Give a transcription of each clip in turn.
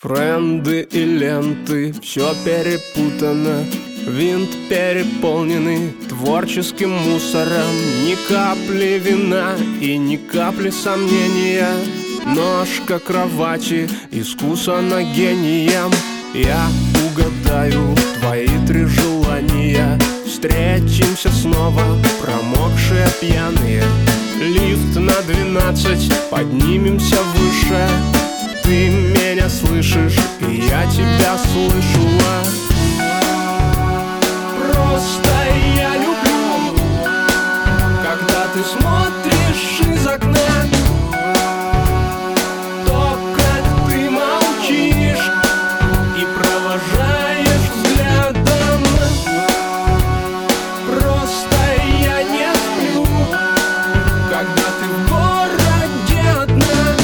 Тренды и ленты, все перепутано. Винт переполненный творческим мусором. Ни капли вина и ни капли сомнения. Ножка кровати искусана гением. Я угадаю твои 3 желания. Встретимся снова, промокшие пьяные. Лифт на 12, поднимемся выше. Ты меня слышишь, и я тебя слышу. Просто я люблю, когда ты смотришь из окна. То, как ты молчишь и провожаешь взглядом. Просто я не сплю, когда ты в городе одна.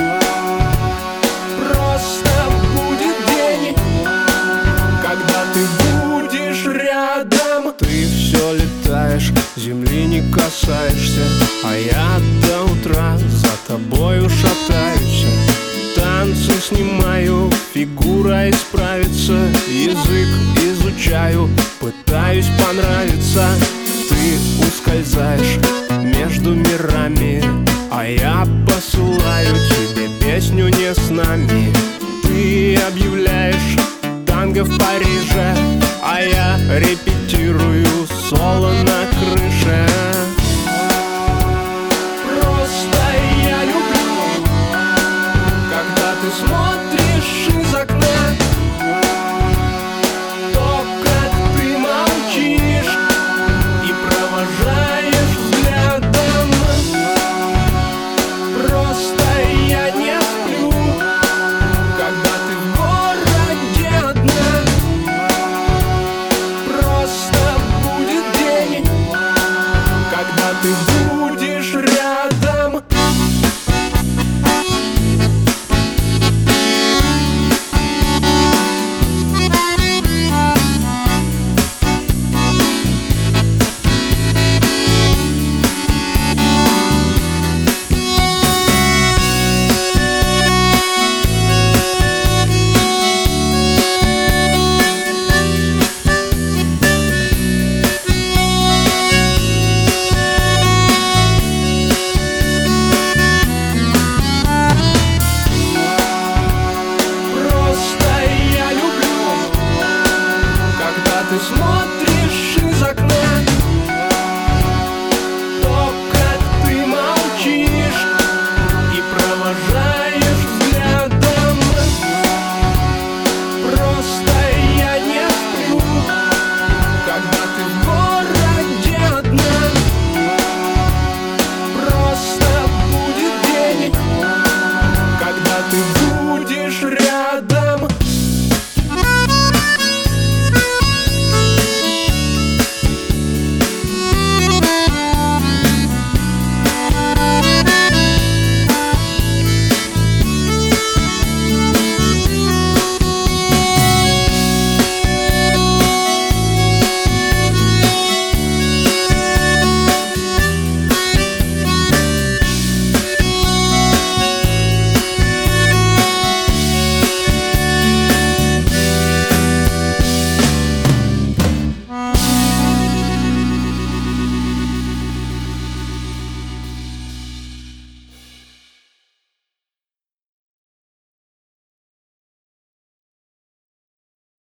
Просто будет день, когда ты будешь рядом. Ты все летаешь, земли не касаешься, а я до утра за тобою шатаюсь. Танцы снимаю, фигура исправится. Язык изучаю, пытаюсь понравиться. Ты ускользаешь между мирами, а я посылаю тебе песню не с нами. Ты объявляешь танго в Париже, а я репетирую соло на крыше. Просто я люблю, когда ты смотришь из окна.